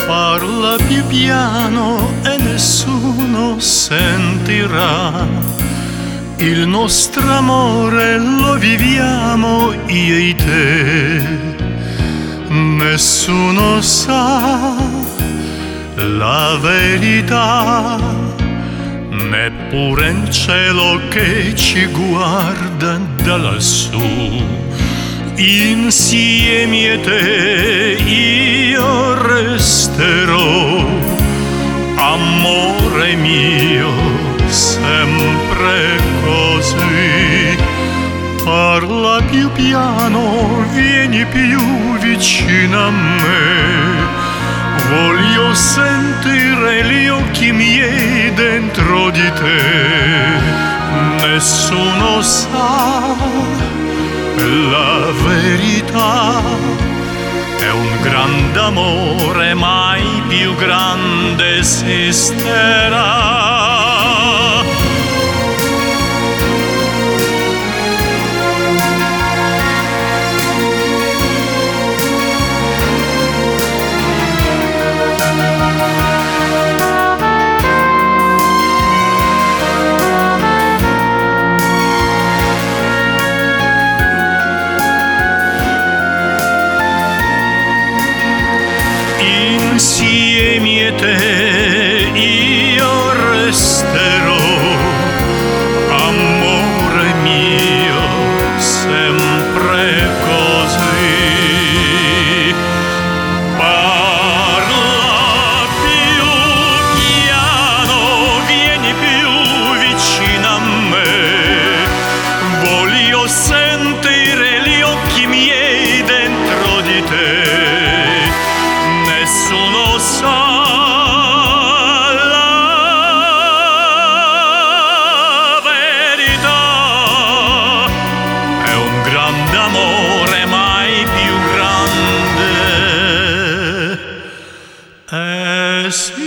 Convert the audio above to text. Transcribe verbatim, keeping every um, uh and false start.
Parla più piano e nessuno sentirà. Il nostro amore lo viviamo io e te. Nessuno sa la verità, neppure in cielo che ci guarda da lassù. Insieme a te io resterò, amore mio, sempre così. Parla più piano, vieni più vicino a me. Voglio sentire gli occhi miei dentro di te. Nessuno sa la verità, è un grande amore, mai più grande esisterà. Insieme a te io resterò, amore mio, sempre così. Parla più piano, vieni più vicino a me. Voglio sentire gli occhi miei dentro di te. Nessuno sa la verità, è un grande amore, mai più grande esisterà.